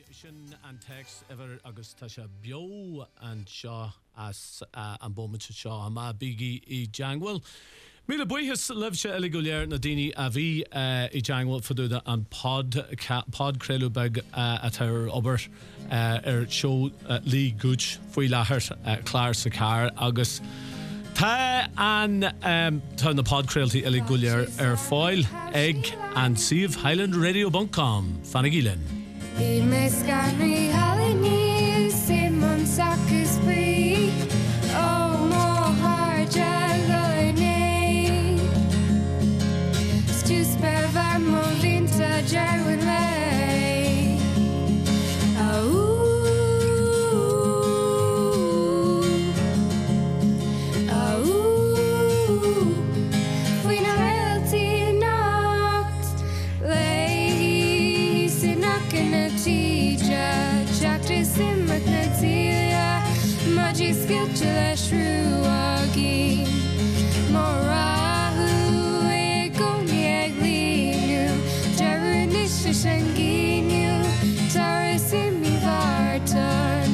Sin an text ever agus tá se bio an seo as an bommit seo a má bigi I Jangwell. Míle buchas lebse eile go léir na daoine a bhí I Jangwell faúda an pod creilú beg a tar obair show Lee Gooch faoi láthair clár sa car agus tá an tá na pod creiltaí eile go léir fáil ag an Siomh HighlandRadio.com Fanna Gílen. I mesgani halini Simon Sakus free Oh mo harjalone Stu spervar mo vinta jarwin lay We know reality not lay Sinakana teacher Chaktis in Magnetia Maji skilchula shruagi Morahu egoni aglinu Jarunisha shanginu Tarisimi vartan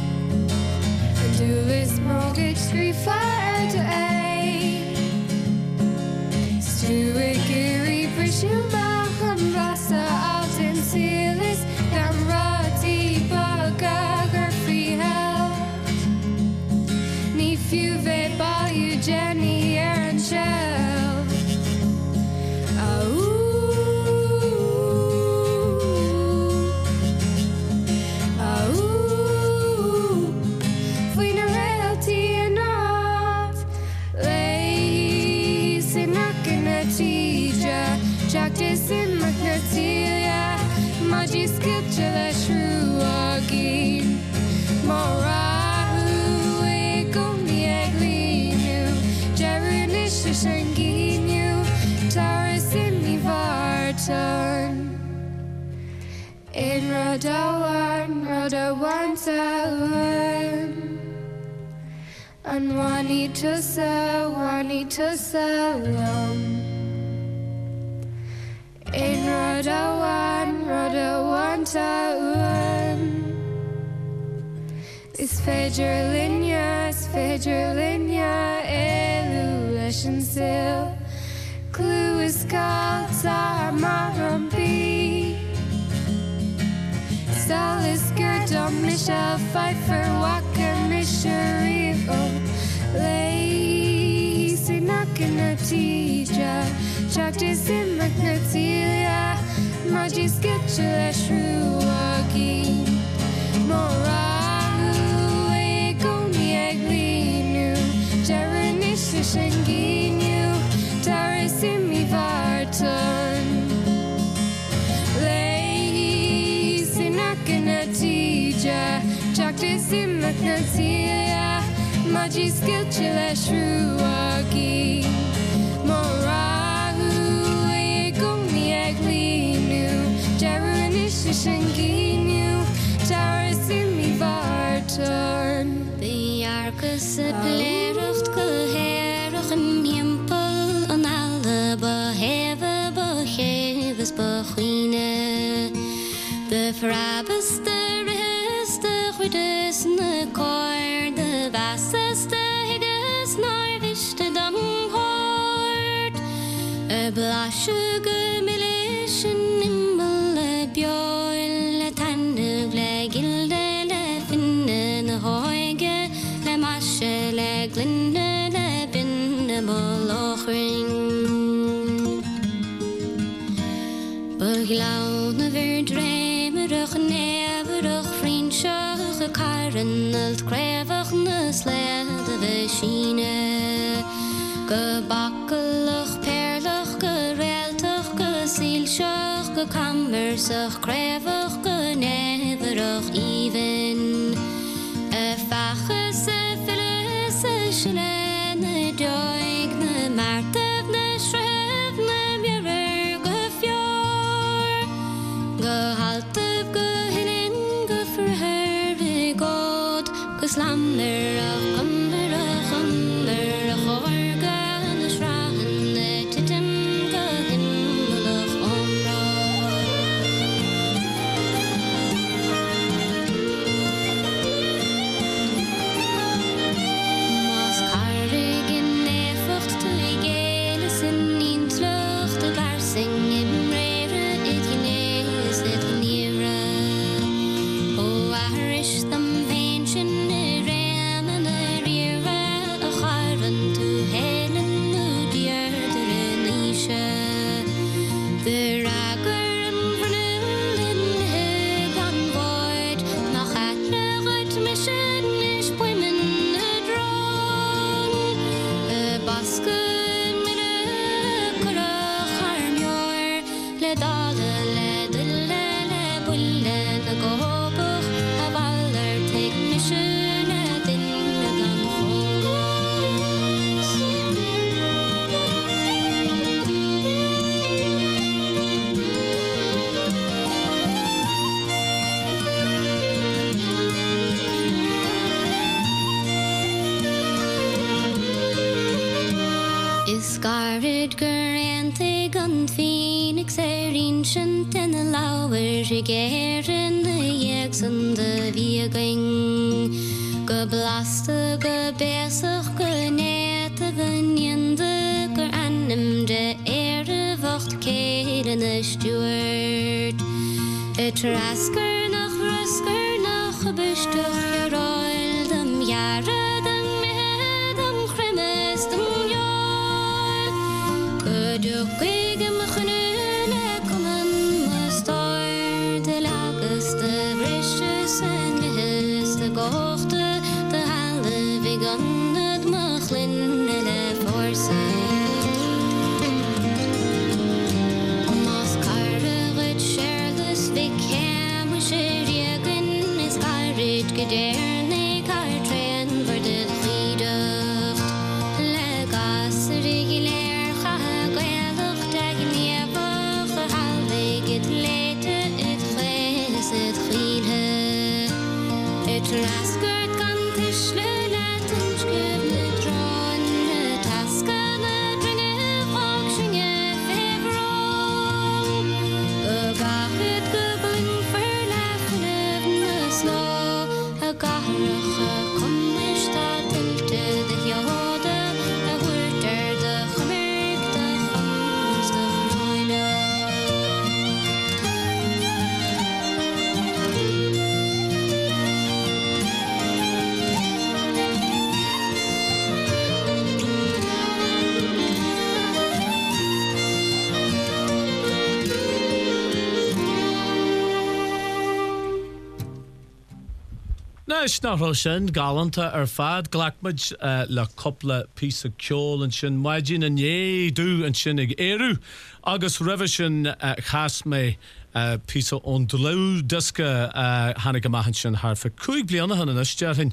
Dulis mortgage 3 to 8 Stuigiri Prishuma Rasa Altin Silis Gamrati Bagagraphy Health Nifuve Bayu Jenny Aaron Shell Fwina reality and not Lace Sinakana teacher Chaktis in Magnetia Maji skipchula shruagi Morahu egoni aglinu Jarunisha shanginu Tarisimi vartan In Rodawan Talun Anwani to Salam In Rodawan Ta'un Is Fedger Linya Elu Leshan Sil Clue is called Marampi Salis Gerdom Michelle Pfeiffer Walker Misharivo Lay Sinakana Tija Chaktis in Magnetia Maji skitchula shruagi Morahu egoni aglinu Jarunisha shanginu Tarisimi vartan Lay Sinakana tija Chaktis in Magnetia Maji skitchula shruagi Morahu egoni aglinu Jarunisha shanginu Tarisimi vartan The Arcus Plerucht Geherach in Himpel An alle beheve begeves begiene De frabeste reste Goedesne koor De wasseste higges Naar wiste dam hoort Blasje gemilischen Immele bjoil Tenne vlegilde Le finne ne hoige Le masje le glinde Le binne molochring Beglaune verdremerig Neverig vriendschige Karen Het krevig ne slede Vechine Gebakkelig perlig Gereltig Gesielschig Gekammersig Krevig Geneverig Even Fachese Filese Schlene Joigne Martevne Schrevne Bjerrer Gefjor Gehaltev Gehilin Geverherre God Geslammer Kommer Gorgen Schragen Titim Gehimmelig Omra ancient in the lower again the eggs and the vegan go blaster go besser go net the yende go anim de ere wacht keren the steward a trasker nach rasker nach bestuch your oil dem jare dem medem cremes dem jol good you Snarl sin galanta fad glacmid le couple piece of ceol and sin maidin and ye do and sinnig eru agus revision chas me piece of ondlou diska hannig mahan sin har for kuig bliana han an isterin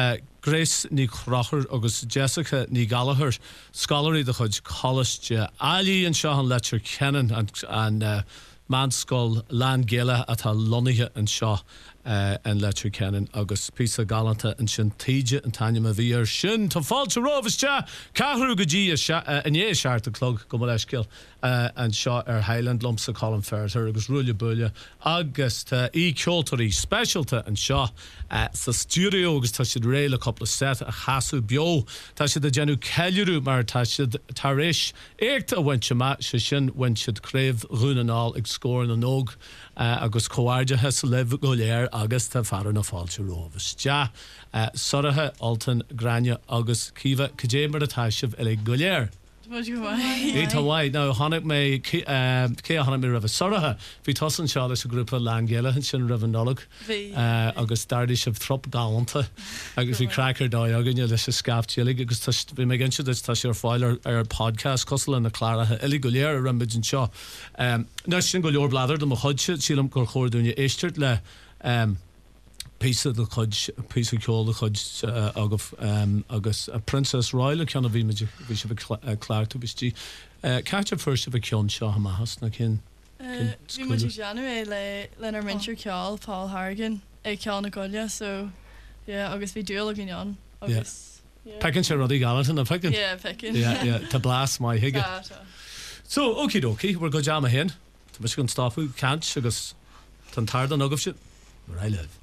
Grace ní Crocher agus Jessica ní Gallagher scholarly the chud college Ali and Shahan Letcher Kennan and Manskull Land Gala at a Lonnie and Shaw and Letcher Kennan agus Pisa Galanta and Shin Tija and Tanya Mavir Shin to fall to Rovischa Kahru Gaji and ye shart the clog Gumaleskill and Shaw Highland lumps of Colin Ferrer agus Rulia Bulia August E Kjolteri specialta and Shaw sa studio agus ta should rail a couple of set a hasu bio ta should the Janu Kelluru mar ta should Tarish Ekta when Chama Shin when should crave Runanal score an og agus coarja has live goléir agus ta far na fáilte rovis ja sorathe Alton Grania agus Kiva Kajemer Tashiv ele goléir Hawaii now Hanik me Ke Hanik me River sorathe vi tossen Charles a group of Langela and Shin Rivernolog agus Dardish of Throp Galanta agus vi cracker da agin you this scaft chili agus vi me gin this tas your file our podcast Costle and the Clara ele goléir Rambidge Shaw now Shin goléir blather the Mohudge Silam Gor Chordun Eistert le piece of the cudge, piece of coal, the cudge, agus a Princess Royal, kind of image, we should be Clark to be catch a first of a Kion Shaw Mahas, na kin. We much January, Leonard Mincher Kial, Paul Harrigan, Kial Nagolia, so yeah, August we do looking on. August. Peckin' Sir Ruddy Gallatin, peckin'. Yeah, peckin'. Yeah, to blast my higga. So, okie dokie, we're go jam a hen. To Michigan staff who can't, agus tan tired of shit where I live.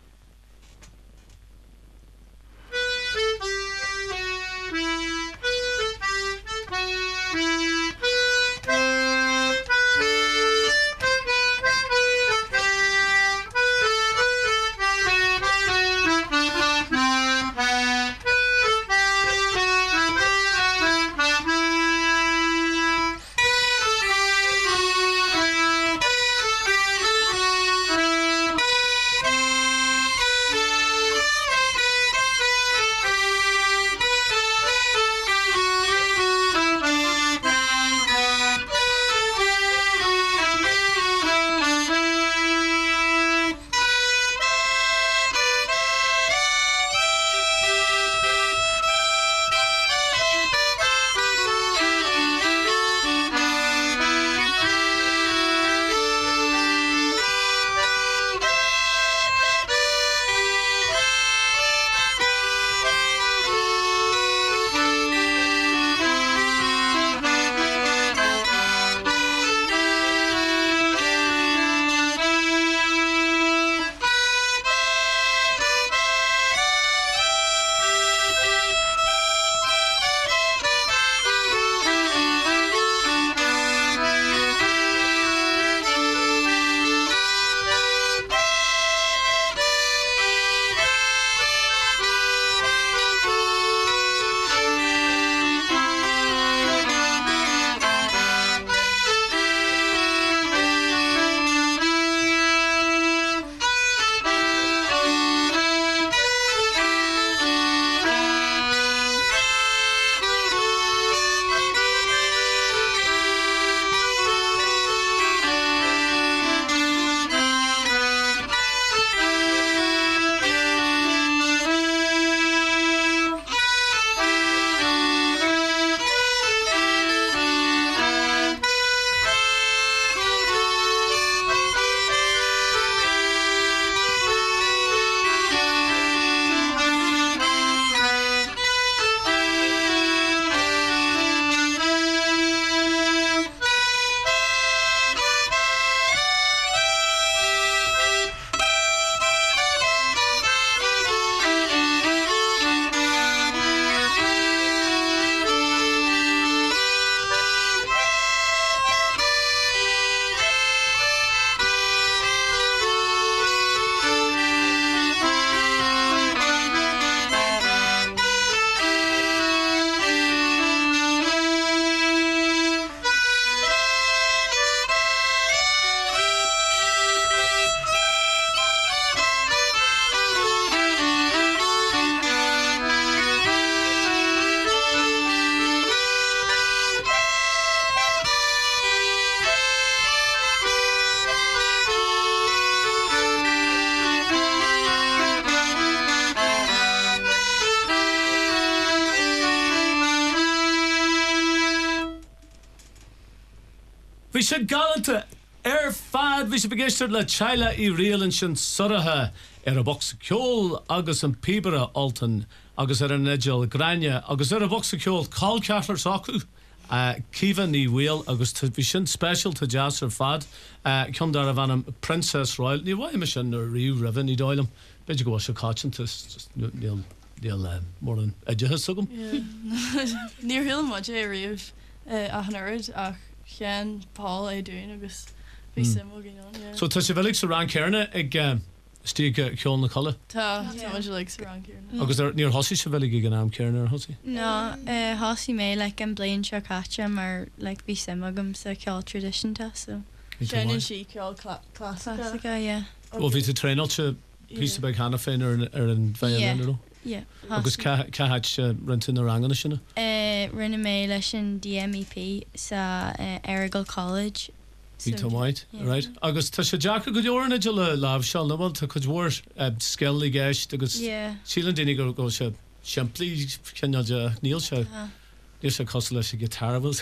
se galanta fad bhí se begéistear le teile I rialann sin sorathe a box ceol agus an pibere altan agus an nedal graine agus a box ceol cá ceatar sacu Kiva ní bhil agus bhí sin special to jazz ar fad chun dar a bhanam Princess Royal ní bhhaim me sin riú rahan í dáilm beidir go se cáint níl mór an idethe sugam Níor hill muid é riamh a hanard ach chean Paul é dúin agus bhí sim gin So tá sé bhelig sa ran cearna ag Stí ceol na cholle? Tá muid le sa ran cearna Agus níor hosí se bhelig ag an am cearna ar hosí? No, hosí mé le an blaon seo caite mar le bhí sim agam sa ceol tradition ta so. Cean si ceol clásica, yeah. Ó bhí tú tréáilte pí bag hena féin ar an bhéanú? Yeah. Agus ceid se rintin ar rangana sinna? Rinne mé leis an DMEP sa Erigal College. Í tomáid, right? Agus tá sé deacha go deorna de le lábh se nabal tá chud mhór sceil I gceist agus sílan daine go se siimplí ceneide níl se níl se cos leis a gitarhil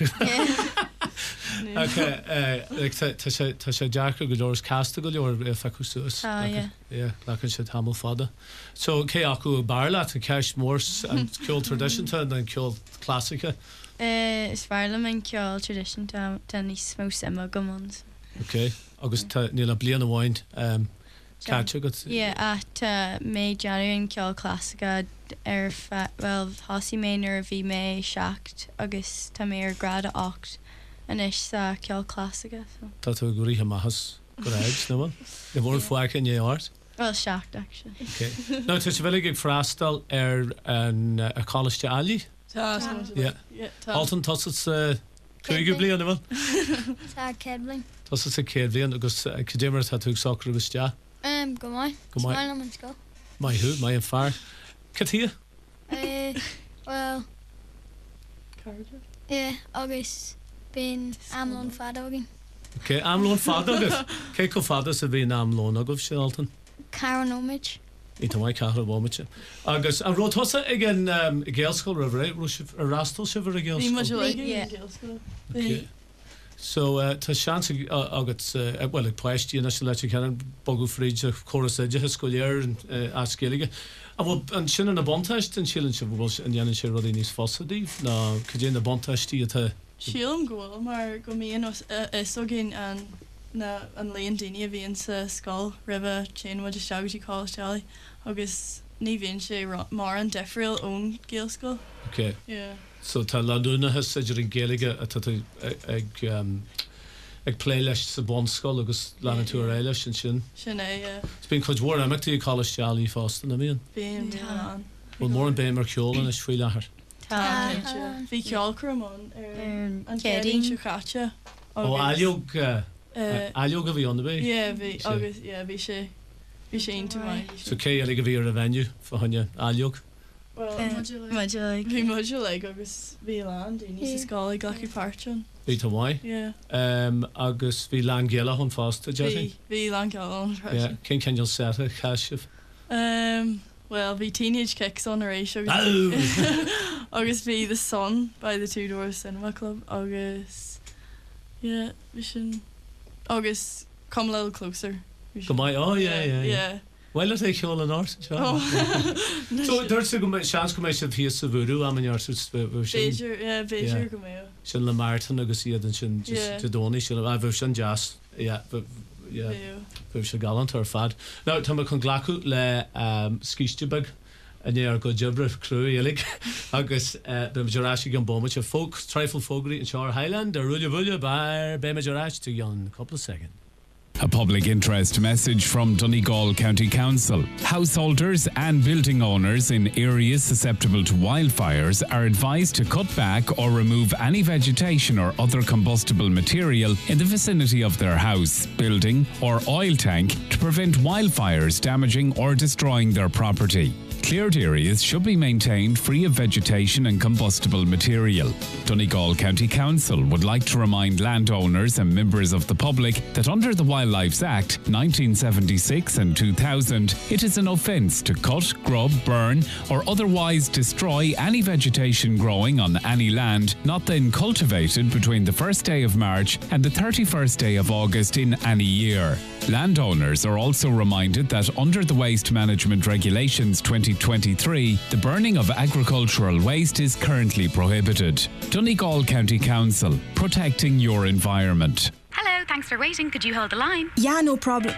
Tá sé deacha go deoras casta go leor feú suas lechann se tamil fada. So cé acu barla a ceist mór an ceol traditionta an ceol clásica. Is fearlam an ceol tradition ta ní smó sama gomons. Okay, agus níl a blian bhhaint caite go? Yeah, mé deanú an ceol clásica ar well hosí mé nuair bhí mé seacht agus tá mé ar grad 8 an is sa ceol clásica. Tá tú go ríthe maithas go raibh nó bhfuil? I bhór foice in éart? Well, seacht actually. Okay. No, tá sé bhfuil ag freastal ar an College Alley? Altan tosas chuige blian bhfuil? Tá céad blian. Tosas a céad blian agus cedémar tá tú soccer agus te? Go mai. Go mai. Smáil am an scoil. Mai hu, mai an fear. Catia? Well, Cardiff. yeah, agus bín amlón fad agin. Okay, amlón fad agus? Cé go fada sa bhíon amlón agah sin Altan? Caranóid. Í tá mai cahar bhmite. Agus an ró tosa ag an ggéalscoil ra bhré a rastal se bhar a Bhí muid ggéalscoil? le Okay. So tá seans agat well ag pleistí na se leit cean bogu fríd a choras éide scoléir a scéige. A bhfuil an sin na bontáist an sílann se bhil an dhéanann sé rudí níos fósadíh ná chu dé na bontáistí atá. Sílam ghfuil mar go mííon is gin an léon daine a bhíon sa scáil ribh chéanmid seagatí cáisteála agus ní bhíonn sé mar an defriúil ón géalscoil. Okay. Yeah. So tá laúnathe idir an ggéalaige ag plé leis sa bonscoil agus leanna tú réile sin sin. Sin é Bhín chuid mhór amachtaí cáisteálaí fástan na bhíon. bíon Bhfuil mór an béimar ceolalan is faoi lethir. Bhí ceolcramón an céirín se chatte. Ó aileog a bhí an bé? Bhí agus bhí sé intu mai. So cé a go bhí ar a bhainniu fáhanne aileog? Bhí muid le agus bhí land daoine sa scála ghlaci páirtean. Bhí tá mhaid? Agus bhí le géala chun fásta de? Bhí le geán. Cén ceal seta chaisih? Well, bhí teenage kicks on éis agus bhí The Sun by the Two Doors Cinema Club agus bhí sin agus Come a Little Closer. Go mai Yeah. Well é ceol an áir So dúirt go seans go mééis se bhí sa bhúrú am anart Béidir go mé. sin le Martin agus iad an sin dóí sin a bheh sin jazz bh se galant ar fad. Ná tá chun ghlacu le scíistebeg a néar go dibreh cruú éig agus beráisi an bomid a folk trifle fógraí in Shore Highland a ruúile bhile bar be meidirráis tú an couple of seconds. A public interest message from Donegal County Council. Householders and building owners in areas susceptible to wildfires are advised to cut back or remove any vegetation or other combustible material in the vicinity of their house, building or oil tank to prevent wildfires damaging or destroying their property. Cleared areas should be maintained free of vegetation and combustible material. Donegal County Council would like to remind landowners and members of the public that under the Wildlife Act 1976 and 2000, it is an offence to cut, grub, burn or otherwise destroy any vegetation growing on any land not then cultivated between the 1st day of March and the 31st day of August in any year. Landowners are also reminded that under the Waste Management Regulations 2023, the burning of agricultural waste is currently prohibited. Donegal County Council, protecting your environment. Hello, thanks for waiting. Could you hold the line? Yeah, no problem.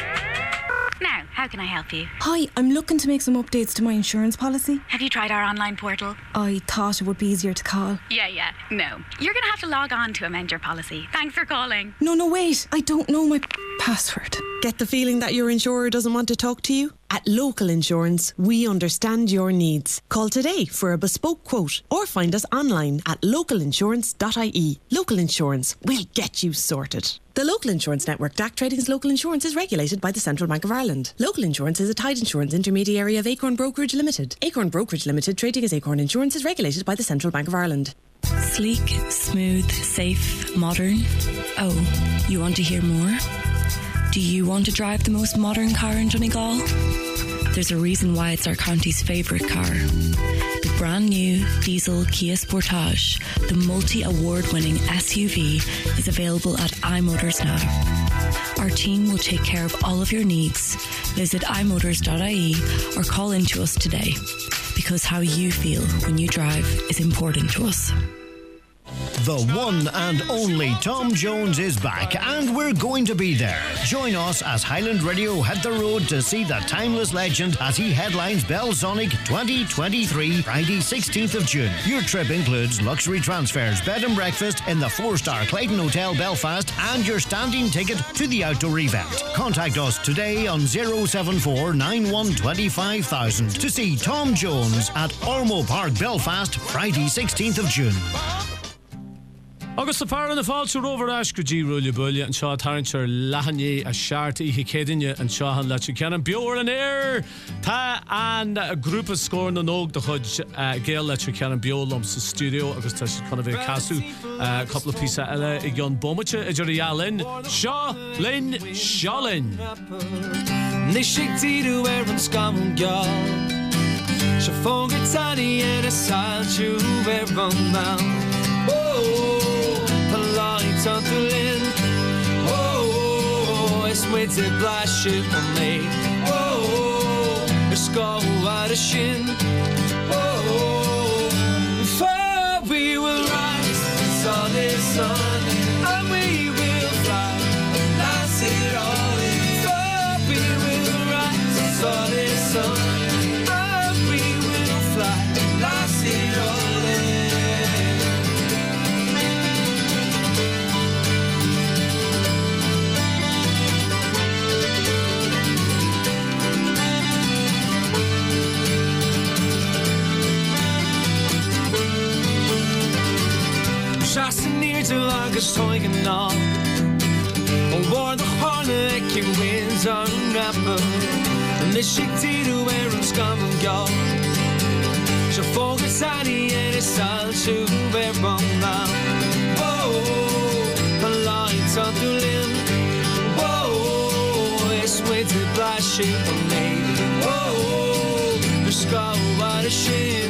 Now, how can I help you? Hi, I'm looking to make some updates to my insurance policy. Have you tried our online portal? I thought it would be easier to call. Yeah. No. You're going to have to log on to amend your policy. Thanks for calling. No, wait. I don't know my password. Get the feeling that your insurer doesn't want to talk to you? At Local Insurance, we understand your needs. Call today for a bespoke quote or find us online at localinsurance.ie. Local Insurance, we'll get you sorted. The Local Insurance Network, DAC Trading's Local Insurance, is regulated by the Central Bank of Ireland. Local Insurance is a tied insurance intermediary of Acorn Brokerage Limited. Acorn Brokerage Limited, trading as Acorn Insurance, is regulated by the Central Bank of Ireland. Sleek, smooth, safe, modern. Oh, you want to hear more? Do you want to drive the most modern car in Donegal? There's a reason why it's our county's favourite car. The brand new diesel Kia Sportage, the multi-award-winning SUV, is available at iMotors now. Our team will take care of all of your needs. Visit imotors.ie or call in to us today, because how you feel when you drive is important to us. The one and only Tom Jones is back, and we're going to be there. Join us as Highland Radio hit the road to see the timeless legend as he headlines Belsonic 2023, Friday 16th of June. Your trip includes luxury transfers, bed and breakfast in the 4-star Clayton Hotel Belfast, and your standing ticket to the outdoor event. Contact us today on 074 9125,000 to see Tom Jones at Ormo Park, Belfast, Friday 16th of June. Agus the far na fáilte rover as go dí rúile buile an seo tarintsear lehanné a seart ihe cédaine an seohan le cean beor an air tá an grúpa scór na nóg de chud géal le cean beolum sa studio agus tá chuna bheith casú couple of písa eile I gcion bomate idir Ialin Seo Lynn Sholin Nishik tiru an scam gal Se fógur tani en a sal chu now Lights on the lin. Oh, it's way to flash it on me. Oh, it's go out of shin. Oh, far we will rise, sun is sun, and we will fly. That's it all. Far we will rise, sun is sun, and we will fly. That's it all. Till August toigen ná ó bhór de hána ag winds an rapper an isig tíú an scam an gal Se fógad sani en is sal tú bom now Whoa, a light on the limb Whoa, it's way to flash it on me Whoa, the scar out of shin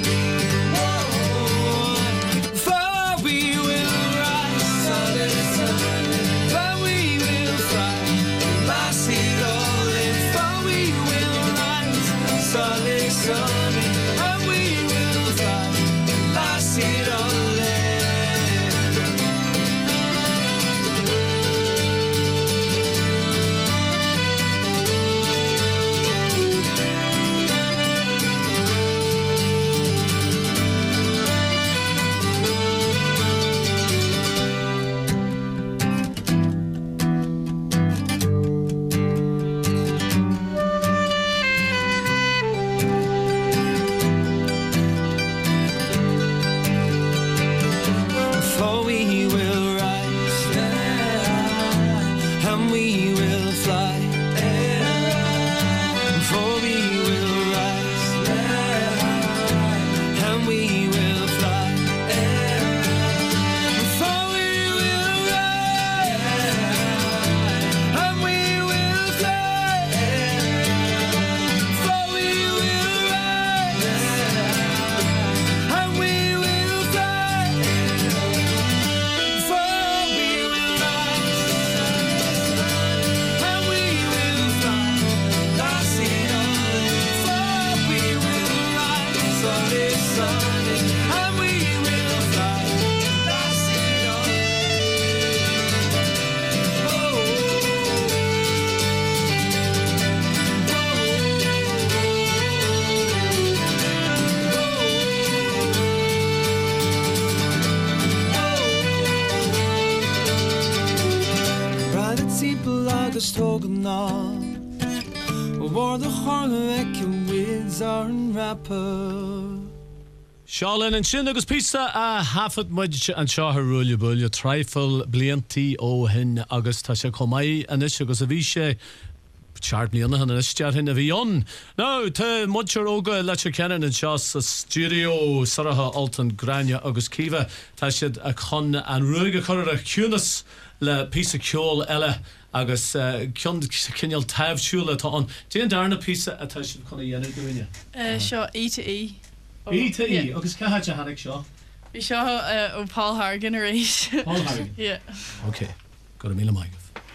tógan ná bhór de chorla ag wids ar an rapper. Seálinn an sin agus pizza a hafad muid an seáthair rúile buile trífil bliantí ó hin agus tá sé chomaí anis agus a bhí sé Chart bliana han is stear hin a bhíon. No, tá muir óga le cean an seo sa studio Saratha Alton Grania agus Kiva tá siad a chun an ruige chuir a ciúnas le písa ceol eile agus cineal taobhsúla tá an. Déan darna písa atá siad chuna dhéanamh go bhaine? Seo E2E. E2E, agus caithead a hanig seo? Bhí seo ó Paul Hargan a rééis. Paul Hargan? Yeah. Okay, got a míle maigah.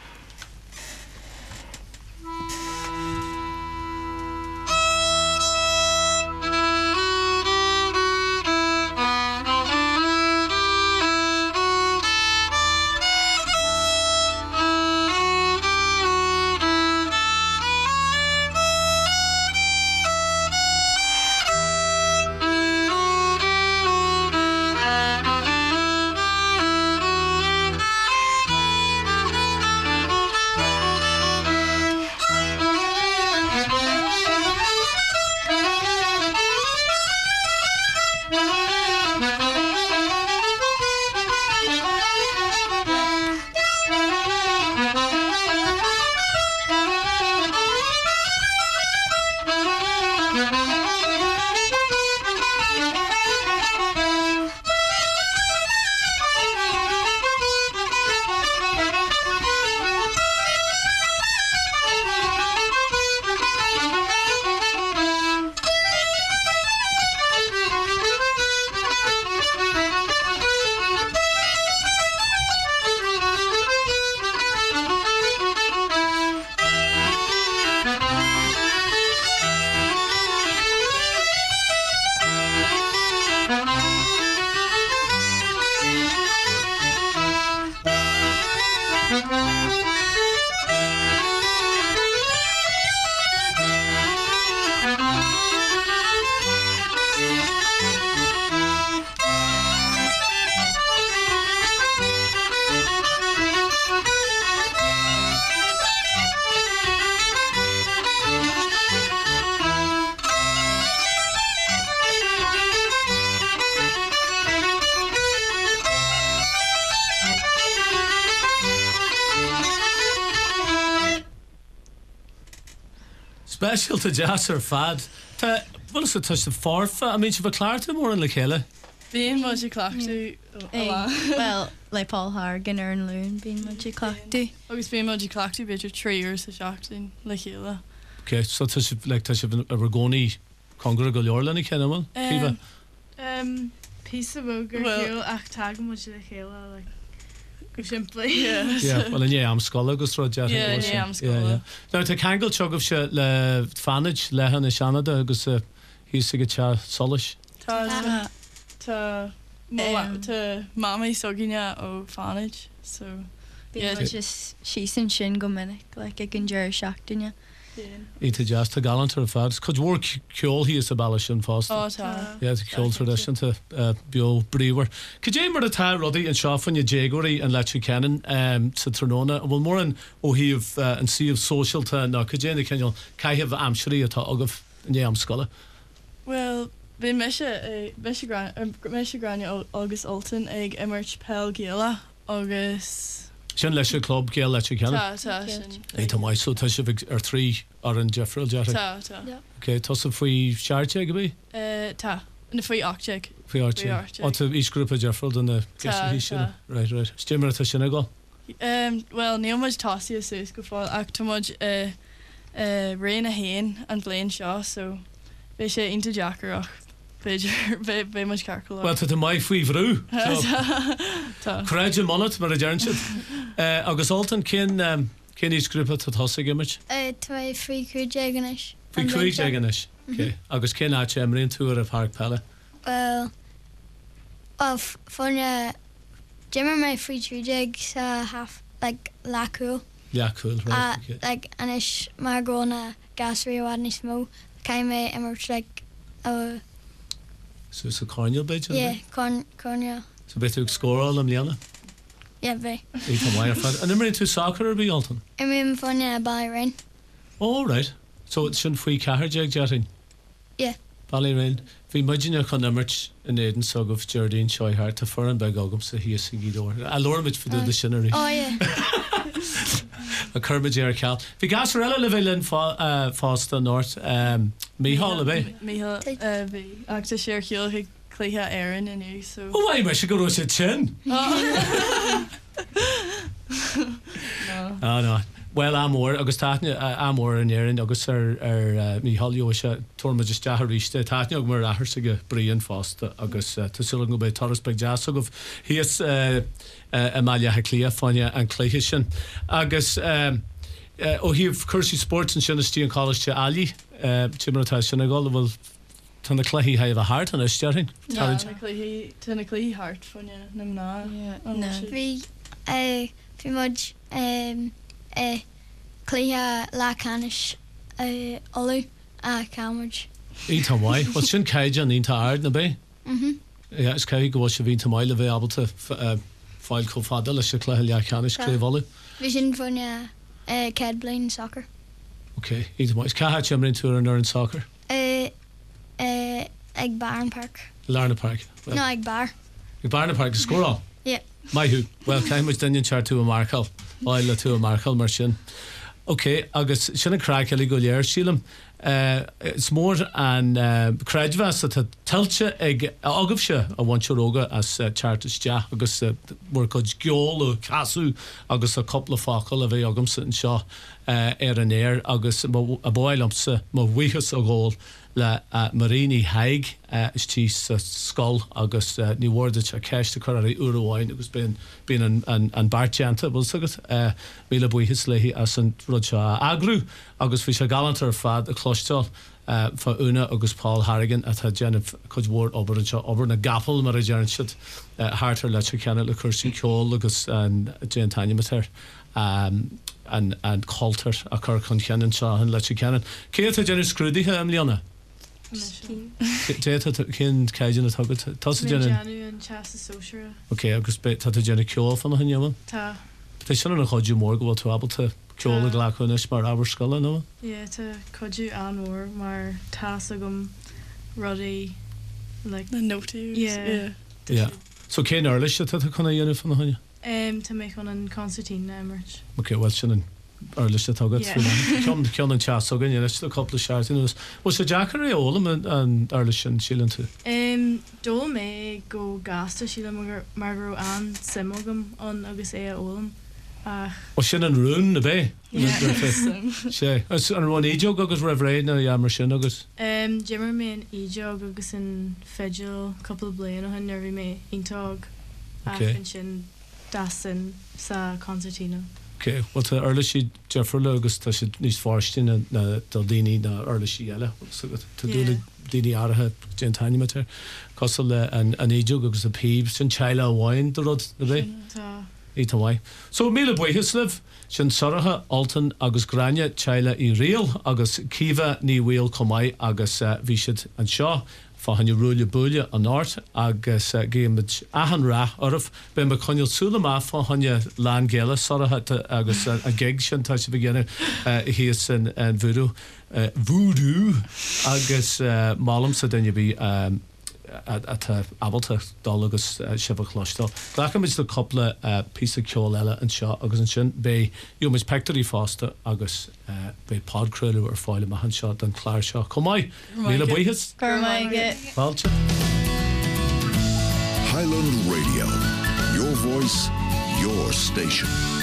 Special to jazz ar fad. Tá bhfuil sa tuis farfa a mín se bh cláirta mór an le chéile. Bhíon mu sé clachtú Well, le Paul Hargan ar an lún bíon mu sé clachtú. Agus bhíon mu clachtú beidir 3 uair sa seachtain le chéile. Okay, so tá sé a ragóní congra go leor lena chéile Kiva? Písa bógur hiúil ach tag mu le chéile le go simply. Yeah, well, in am scola agus rá jazz. Yeah, am scola. Now, tá cangel tugah se le fanid lehan na Seanada agus hí sig go te solis. Tá mamaí sogine ó fanid, so just sí san sin go minic le ag an deir seachtaine. Ita jazz tá galant ar fad. Cod mhór ceol hí is a bailile sin fásta. tá. Yeah, the ceol tradition to bio bríomhar. Could you mar atá rudaí an seáfan a Jagóirí an leitú ceann sa Tróna a bhfuil mór an ó híomh an síomh socialta ná could you ceanil caiitheh amseí atá agah in am scola? Well, bhí me se grania agus Alton ag imirt Pell Géala agus Sin leis club céal leitú ceann? Tá sin. Tá mai so tá se ar 3 ar an Jeffrey Jarrett. Tá. Okay, tá sa faoi seairte go bhí? Tá. Na faoi achteig. Faoi áte. Tá each grúpa Jeffrey an na hí sin. Right. Stimar atá sinna gáil? Well, níl muid tásaí a sús go fáil ach tá muid réon a héin an bléin seo, so bhí sé inta Jackarach. Bhí muid carcail. Well, tá mai faoi bhrú. Tá. Craide monat mar a dearnseid. Agus Alton cin íos grúpa tá thosa gimmert? Tá faoi cruide ganis. Faoi cruide ganis? Okay. Agus cin áte amríonn túair a Park Pella? Well, fanna Jimmer my free tree sa half like lacool. Yeah, cool, right. Okay. Like anish mar gona gasri wadni smo. Kaime emerge like So it's a corneal bit, yeah, cornea. So better score all them Liana? Yeah, bhí. Ítá mhair fad. An imir tú soccer ar bí Alton? I mím fanne Bahrain. Oh, right. So it's sin faoi cahar deag dearing? Yeah. Ballyrain. Bhí muidirne chun imirt in éan so go Jardine Seoithart a for an beg agam sa híos sa gídóir. A lormid for the sinnery. Oh, yeah. A Kermid ar Cal. Bhí gas eile le bhéilinn fásta North. Míhall a bheith? Míhall bhí. Achta sér chiúil clíthe éireann inniu, so... Oh, why me should go to chin? No. Well, Amor, agus táithne Amor an éireann agus ar Míhall jo se torma just deathar ríiste. Táithne ag mar ahar sa go bríon fásta agus tásúla go bheith Torras Beg Jazz agah híos Amalia Heclia fáine an cléithe sin. Agus ó híomh Cursey Sports and Shinnesty and College to Ali Timothy Senegal bhfuil tána cléithí ha a hart an istearing. Tána cléithí hart fáine nam ná. Bhí muid clíthe le canis olú a Cambridge. Ítá mhaith, bhil sin céide an ínta ard na bé? Ja, is céid go bhil se bhínta mhaile bheith abalta fáil có fada leis se cléithe le canis cléomholaú. Bhí sin fanne cad blian soccer. Ok, ítá mhaith. Is caithead sem rinn túr an ar an soccer? Ag Barn Park. Larna Park? No, ag Bar. Ag Barna Park, scóráil? Yeah. Maiú, well, caiimiid dainn seart tú a Marcal. Báile tú a Marcal mar sin. Ok, agus sinna crackile go léir sílam. It's mór an creidmhe a tiltte ag agah se a bhaintseóga as chartiste agus mór chud geol ó casú agus a coppla fácail a bheith agamsa an seo ar an éir agus a bháilamsa má bhuichas a ggóil le Marini Haig is tí sa scol agus ní bhórdaid a ceiste choirí uaháin agus bíon an barteanta bhil sagad míle buchas leihí as an rud se agrú agus bhí se galantar fad a chlóisteáil fa Una agus Paul Harrigan a tá Jennifer chud mhór obair an seo obair na gapal mar a dearan siad hartar le se ceanna le chuirsí ceol agus an Jane Tanyamater an coltar a chur chun cheanan seo an le se ceanan. Cé a Jennifer scrúdaithe am Leanna? Cén caidian a tugad tá Jennifer an chas social. Ok, agus tá Jennifer ceol fan na Jaman? Tá. Tá sinna na chodú mór go bhil tú abalta ceola ghlachunis mar aber scola nó? Yeah, tá chodú anmór mar tá agam rudaí like the notives. Yeah. So cén earlish tá chuna dhéanamh fan na Haine? Tá mé chun an concertina imirt. Ok, well sin earlish tugad cean an teas agan dhéanais le coppla seaartain was sé Jackar é ólam an earlish an sílan tú? Dul mé go gasta síla mar go an simogam an agus é ólam. O sin an rún na bé? sé an bháin éideog agus rahréid na dheamar sin agus? Jimmer mé an éideog agus an feideal couple blian a han nervhí mé intág an sin dasan sa concertina. Ok, well tá earlish Jeffrey agus tá si níos fáistin na daoine na earlish eile tá dúla daoine áirithe Jane Tanyamater cosal le an éideog agus a píb sin teile amháin do rud na bé? Ítá mhaith. So míle buchas libh sin soratha Alton agus Grania teile í rial agus Kiva ní bhfuil comáid agus bhí siad an seo fá hanne rúile búile an áirt agus géimiid ahan rá ormh ben me chuil súla má fá hanne lán géile soratha agus a gig sin tá se bhgéanna híos sin an voodoo agus málam sa daine bhí abalta dul agus sibh chlóistal. Glacham le coppla písa ceol eile an seo agus an sin bé dúmas pectorí fásta agus bé podcréilú ar fáile a han seo den chláir seo. Comáid, míle buchas? Cormaige. Fáilte. Highland Radio. Your voice, your station.